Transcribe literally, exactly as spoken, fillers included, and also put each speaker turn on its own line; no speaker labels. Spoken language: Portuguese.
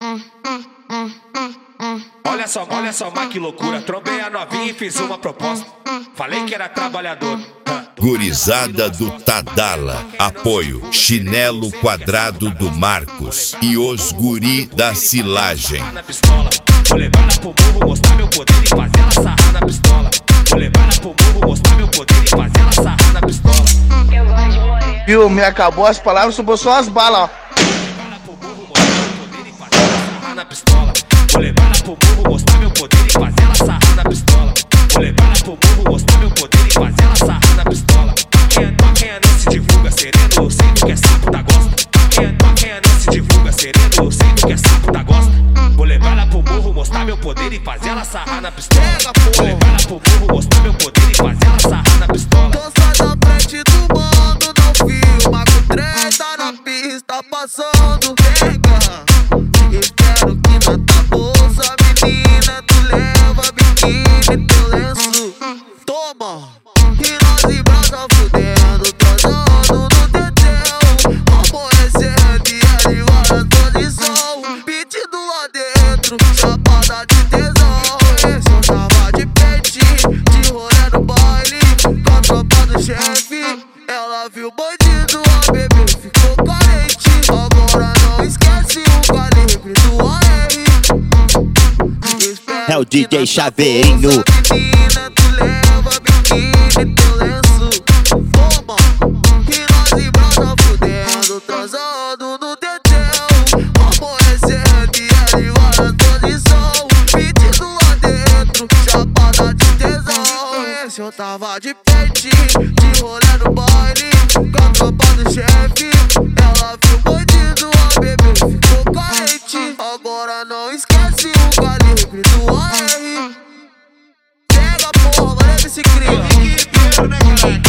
Olha só, olha só, mas que loucura. Trombei a novinha e fiz uma proposta. Falei que era trabalhador.
Gurizada do Tadala. Apoio Chinelo Quadrado do Marcos e os guri da Silagem.
Vou levar ela pro burro, mostrar meu poder e fazer ela sarrar na pistola. Vou levar ela pro burro, mostrar meu poder e fazer ela sarrar na pistola.
Viu, me acabou as palavras, sobrou só as balas, ó.
Vou levar ela pro burro, mostrar meu poder e fazer ela sarrar na pistola. Vou levar ela pro burro, mostrar meu poder e fazer ela sarrar na pistola. Quem é tua, quem é não se divulga sereno, eu sei do que é sapo da gosta. Quem é tua, quem é não se divulga sereno, eu sei do que é sapo da gosta. Vou levar ela pro burro, mostrar meu poder e fazer ela sarrar na pistola. Vou levar ela pro burro, mostrar meu poder e fazer ela sarrar na pistola.
Tô só da frente do mundo, não filma com treta na pista passando. Pega, espero que na tua bolsa, menina, tu leva biquíni, teu lenço. Toma, e nós em brasa fudendo, transando no teteu. Amanhecendo e ali várias posição, pedido lá dentro, chapada de tesão. Esse eu tava de peitinho, de rolê no baile, com a tropa do chefe. Ela viu o bandido, a bebê ficou carente. Agora não esquece o calibre do A R.
É o D J Chaveirinho.
Menina, tu leva biquíni, teu lenço. Toma, e nós em brasa fudendo, transando no teteu. Amanhecendo e ali várias posição, pedido lá dentro, chapada de tesão. Esse eu tava de peitinho, de rolê no baile, com a tropa do chefe. Ela viu o bandido, a bebê ficou carente. Agora não esquece o calibre do A R. Pega porra, olha esse crime.